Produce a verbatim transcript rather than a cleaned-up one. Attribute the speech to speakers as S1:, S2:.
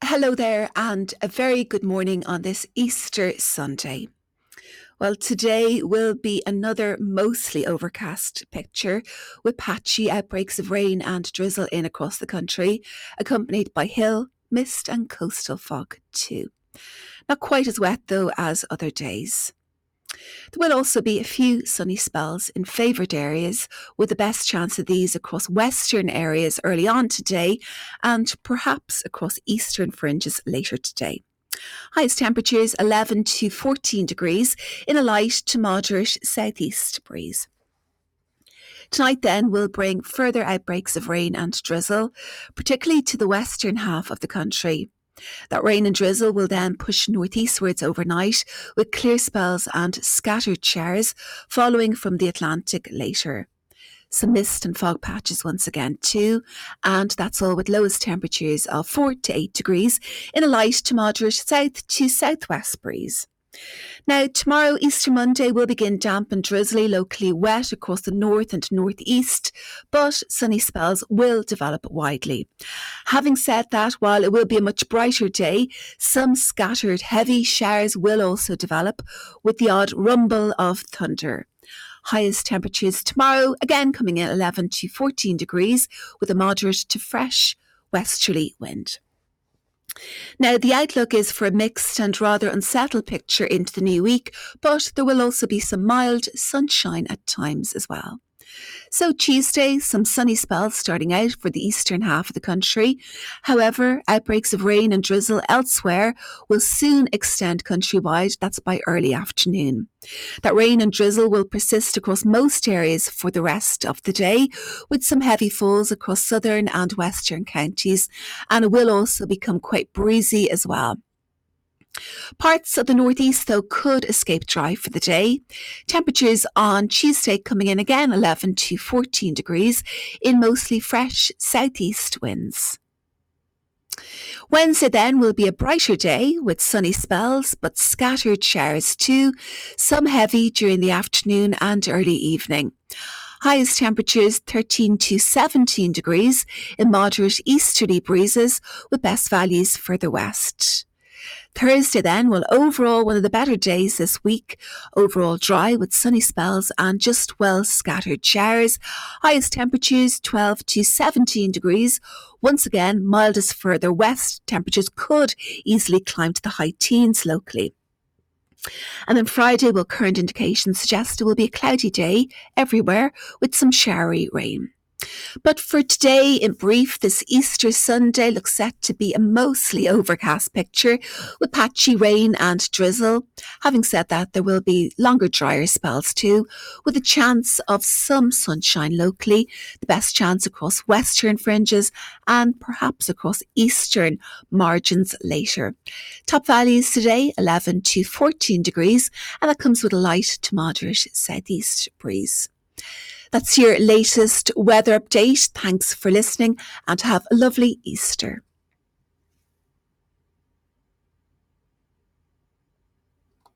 S1: Hello there, and a very good morning on this Easter Sunday. Well, today will be another mostly overcast picture with patchy outbreaks of rain and drizzle in across the country, accompanied by hill, mist, and coastal fog too. Not quite as wet though as other days. There will also be a few sunny spells in favoured areas, with the best chance of these across western areas early on today and perhaps across eastern fringes later today. Highest temperatures eleven to fourteen degrees in a light to moderate southeast breeze. Tonight then will bring further outbreaks of rain and drizzle, particularly to the western half of the country. That rain and drizzle will then push northeastwards overnight with clear spells and scattered showers following from the Atlantic later. Some mist and fog patches once again too, and that's all with lowest temperatures of four to eight degrees in a light to moderate south to southwest breeze. Now, tomorrow, Easter Monday, will begin damp and drizzly, locally wet across the north and northeast, but sunny spells will develop widely. Having said that, while it will be a much brighter day, some scattered heavy showers will also develop, with the odd rumble of thunder. Highest temperatures tomorrow, again coming in eleven to fourteen degrees, with a moderate to fresh westerly wind. Now, the outlook is for a mixed and rather unsettled picture into the new week, but there will also be some mild sunshine at times as well. So Tuesday, some sunny spells starting out for the eastern half of the country. However, outbreaks of rain and drizzle elsewhere will soon extend countrywide. That's by early afternoon. That rain and drizzle will persist across most areas for the rest of the day, with some heavy falls across southern and western counties, and it will also become quite breezy as well. Parts of the northeast, though, could escape dry for the day. Temperatures on Tuesday coming in again eleven to fourteen degrees in mostly fresh southeast winds. Wednesday then will be a brighter day with sunny spells, but scattered showers too, some heavy during the afternoon and early evening. Highest temperatures thirteen to seventeen degrees in moderate easterly breezes, with best values further west. Thursday then, well, overall one of the better days this week. Overall dry with sunny spells and just well scattered showers. Highest temperatures twelve to seventeen degrees. Once again, mildest further west. Temperatures could easily climb to the high teens locally. And then Friday, well, current indications suggest it will be a cloudy day everywhere with some showery rain. But for today, in brief, this Easter Sunday looks set to be a mostly overcast picture with patchy rain and drizzle. Having said that, there will be longer, drier spells too, with a chance of some sunshine locally, the best chance across western fringes and perhaps across eastern margins later. Top values today, eleven to fourteen degrees, and that comes with a light to moderate southeast breeze. That's your latest weather update. Thanks for listening and have a lovely Easter.